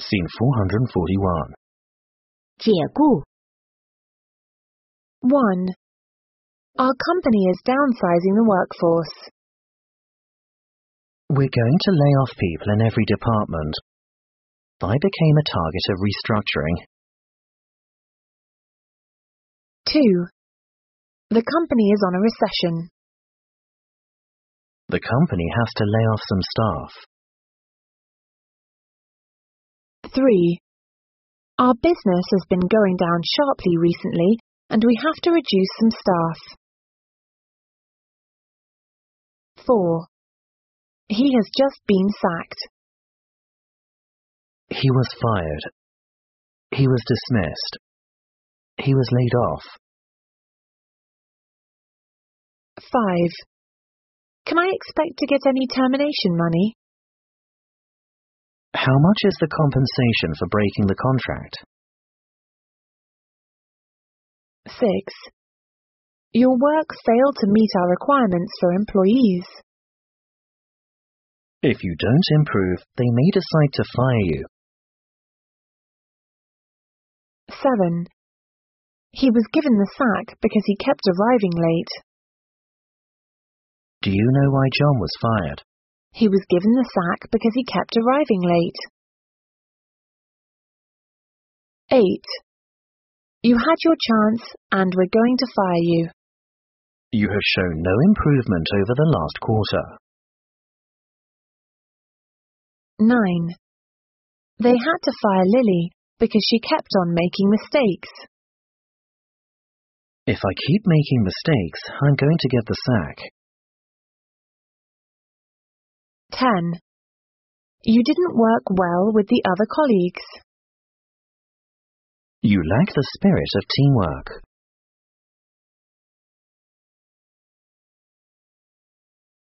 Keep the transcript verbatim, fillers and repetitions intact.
Scene four hundred forty-one. 解雇 one. Our company is downsizing the workforce. We're going to lay off people in every department. I became a target of restructuring. two. The company is on a recession. The company has to lay off some staff. three. Our business has been going down sharply recently, and we have to reduce some staff. four. He has just been sacked. He was fired. He was dismissed. He was laid off. five. Can I expect to get any termination money? How much is the compensation for breaking the contract? six. Your work failed to meet our requirements for employees. If you don't improve, they may decide to fire you. seven. He was given the sack because he kept arriving late. Do you know why John was fired? He was given the sack because he kept arriving late. eight. You had your chance, and we're going to fire you. You have shown no improvement over the last quarter. nine. They had to fire Lily because she kept on making mistakes. If I keep making mistakes, I'm going to get the sack. ten. You didn't work well with the other colleagues. You lack the spirit of teamwork.